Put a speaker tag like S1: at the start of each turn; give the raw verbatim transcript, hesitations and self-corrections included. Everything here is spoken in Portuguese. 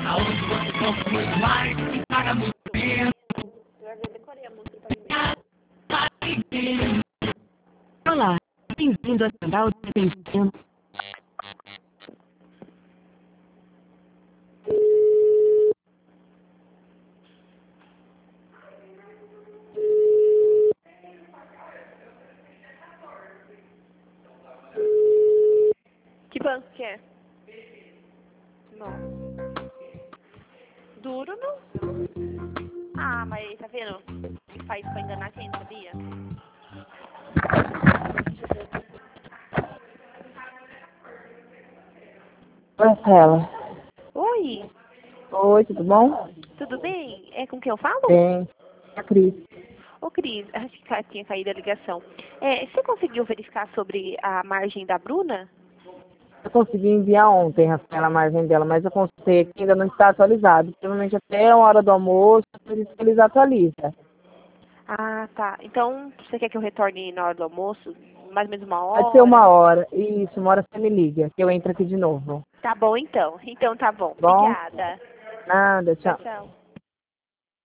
S1: Olá, bem-vindo à central de atendimento.
S2: Que banco que é? Não. Duro não? Ah, mas tá vendo? Ele faz pra enganar a gente, sabia?
S3: Marcela.
S2: Oi,
S3: Oi, tudo bom?
S2: tudo bem? É com quem eu falo?
S3: Bem. A Cris.
S2: Ô, Cris, acho que ca- tinha caído a ligação. É, você conseguiu verificar sobre a margem da Bruna?
S3: Eu consegui enviar ontem, Rafaela, a margem dela, mas eu consultei aqui, ainda não está atualizado. Provavelmente até a hora do almoço, por isso que eles atualizam.
S2: Ah, tá. Então, você quer que eu retorne na hora do almoço? Mais ou menos uma
S3: Pode ser uma
S2: hora?
S3: hora. Isso, uma hora você me liga, que eu entro aqui de novo.
S2: Tá bom, então. Então, tá bom.
S3: Bom?
S2: Obrigada.
S3: Nada,
S2: Tchau,
S3: tchau.
S2: tchau.